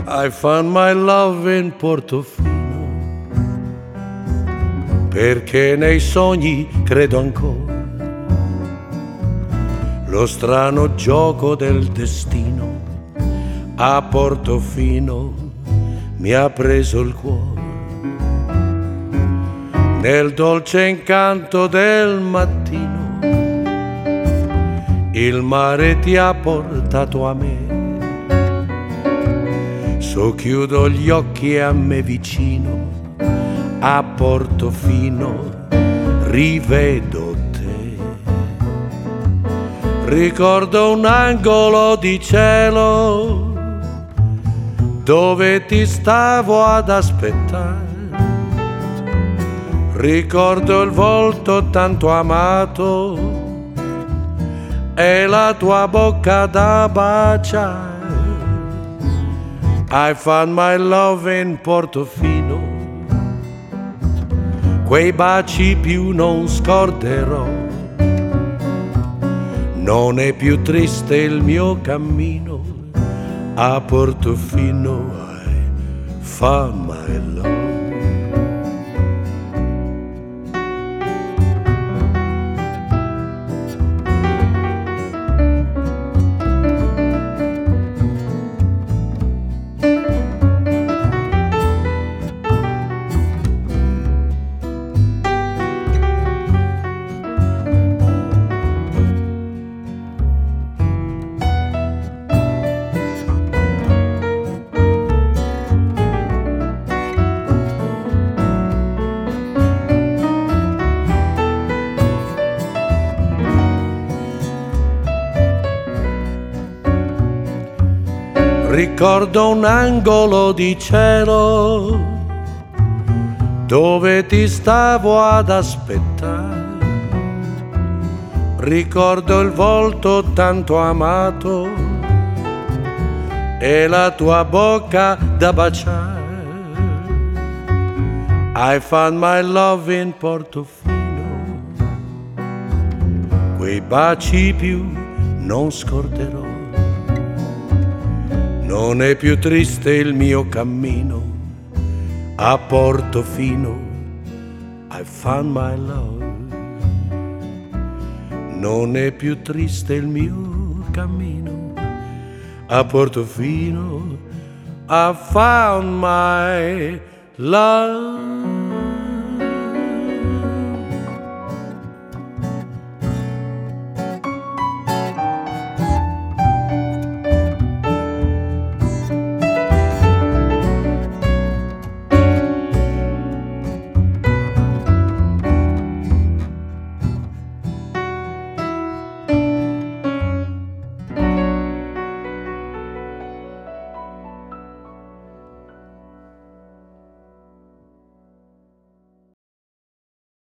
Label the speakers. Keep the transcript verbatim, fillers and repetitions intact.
Speaker 1: I found my love in Portofino, perché nei sogni credo ancora. Lo strano gioco del destino a Portofino mi ha preso il cuore. Nel dolce incanto del mattino il mare ti ha portato a me. Socchiudo gli occhi e a me vicino a Portofino rivedo te. Ricordo un angolo di cielo dove ti stavo ad aspettare. Ricordo il volto tanto amato e la tua bocca da baciare. I found my love in Portofino, quei baci più non scorderò. Non è più triste il mio cammino a Portofino. I found my love. Ricordo un angolo di cielo dove ti stavo ad aspettare. Ricordo il volto tanto amato e la tua bocca da baciare. I found my love in Portofino, quei baci più non scorderò. Non è più triste il mio cammino a Portofino. I found my love. Non è più triste il mio cammino a Portofino. I found my love.